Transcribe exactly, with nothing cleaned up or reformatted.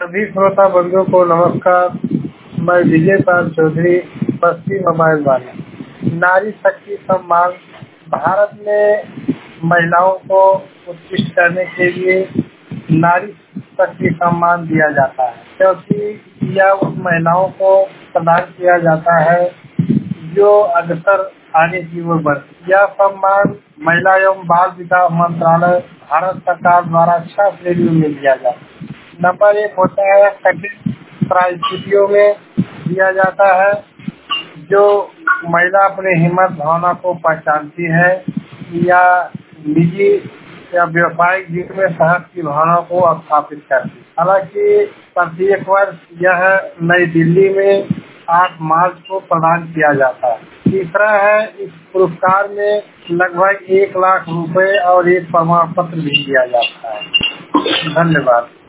सभी श्रोता बंधुओं को नमस्कार। मैं विजय पाल चौधरी, बस्ती मोबाइल वाला। नारी शक्ति सम्मान भारत में महिलाओं को उत्कृष्ट करने के लिए नारी शक्ति सम्मान दिया जाता है, क्योंकि यह उन महिलाओं को प्रदान किया जाता है जो अग्रसर आगे की ओर बढ़ती। यह सम्मान महिला एवं बाल विकास मंत्रालय भारत सरकार द्वारा छह श्रेणियों में दिया जाता है। नंबर एक होता है कठिन परिस्थितियों में दिया जाता है, जो महिला अपने हिम्मत भावना को पहचानती है या निजी या व्यावसायिक जीवन में साहस की भावना को स्थापित करती है। हालांकि प्रत्येक वर्ष यह नई दिल्ली में आठ मार्च को प्रदान किया जाता है। तीसरा है, इस पुरस्कार में लगभग एक लाख रुपए और एक प्रमाण पत्र भी दिया जाता है। धन्यवाद।